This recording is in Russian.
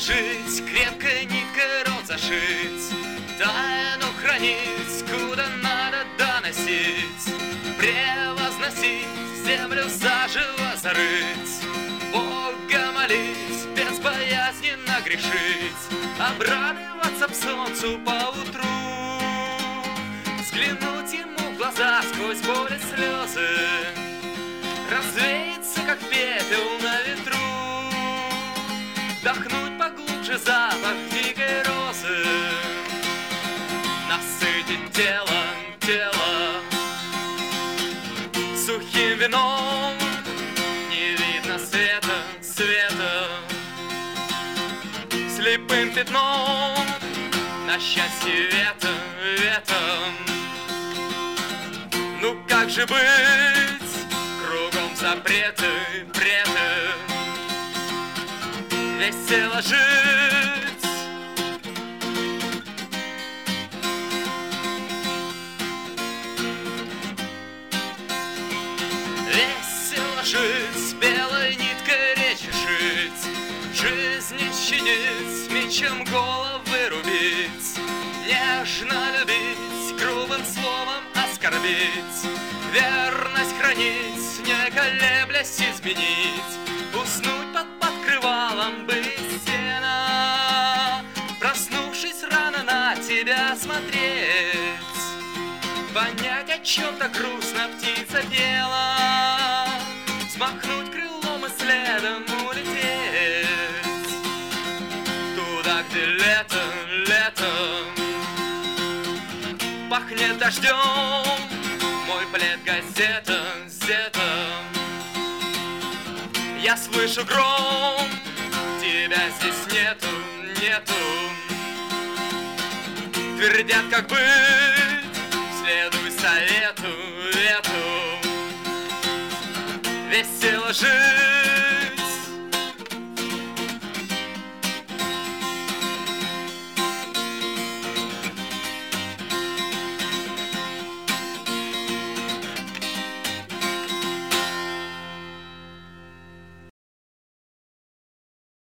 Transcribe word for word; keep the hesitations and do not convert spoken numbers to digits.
жить, крепкой ниткой рот зашить, тайну хранить, куда надо доносить, превозносить, землю заживо зарыть, Бога молить, безбоязненно грешить, обрадоваться б солнцу поутру, взглянуть ему в глаза сквозь боль и слезы, развеяться, как пепел на ветру, вдохнуть поглубже запах дикой розы, насытить тело, тело сухим вином, не видно света, света, слепым пятном на счастье вето, вето. Ну как же быть, кругом запреты, преты, весело жить. Весело жить, белой ниткой речи шить, жизни щадить, мечом головы рубить, нежно любить, грубым словом оскорбить, верность хранить, не колеблясь изменить, уснуть под покрывалом быть сена, проснувшись рано на тебя смотреть, понять, о чем-то грустно птица пела, смахнуть крылом и следом улететь туда, где лето, лето пахнет дождем, мой плед газета, газета. Я слышу гром, тебя здесь нету, нету. Твердят, как быть, следуй совету, вету. Весело жить.